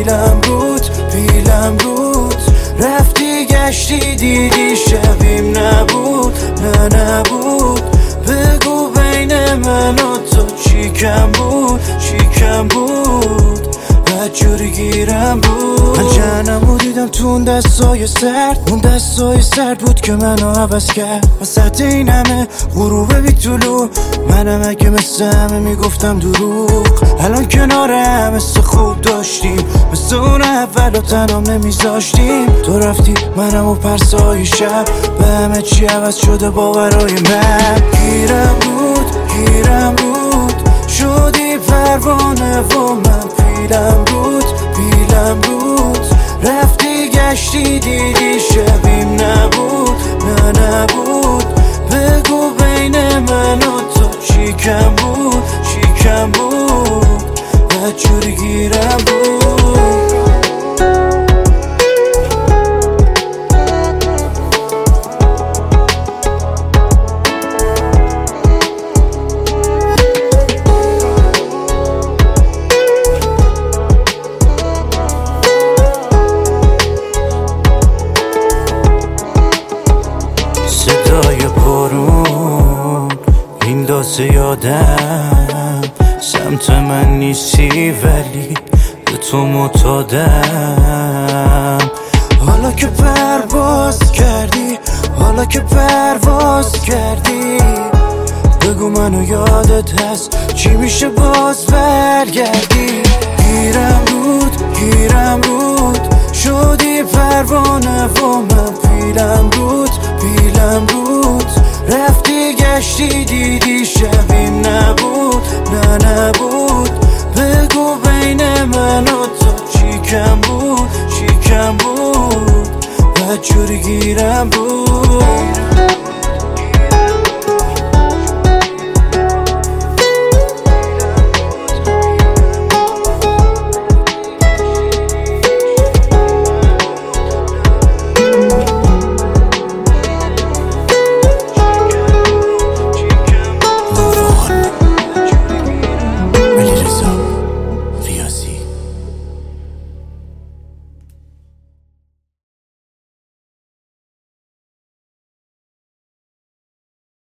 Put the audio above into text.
پیلم بود رفتی گشتی دیدی شبیم نبود نه نبود بگو بین من و تو چی کم بود بدجوری گیرم بود من جهنمو دیدم تو اون دستای سرد بود که منو عوض کرد وسط این همه غروب بی طلوع منم اگه مثل همه میگفتم دروغ الان کنار هم مثل خوب داشتیم مثل اون اول و تنام نمیذاشتیم تو رفتی منم و پرسای شب به همه چی عوض شده باورای من گیرم بود شدی پروانه و من پیلم بود رفتی گشتی دیدی شبیم نبود نه نبود بگو بین من و تو چی کم بود بدجوری گیرم بود صدای بارون این دازه یادم سمت من نیستی ولی به تو معتادم حالا که پرواز کردی بگو منو یادت هست چی میشه باز برگردی گیرم بود شدی پروانه و من پیلم بود رفتی گشتی دیدی شبیم نبود نه نبود بگو بین من و تو چی کم بود بدجوری گیرم بود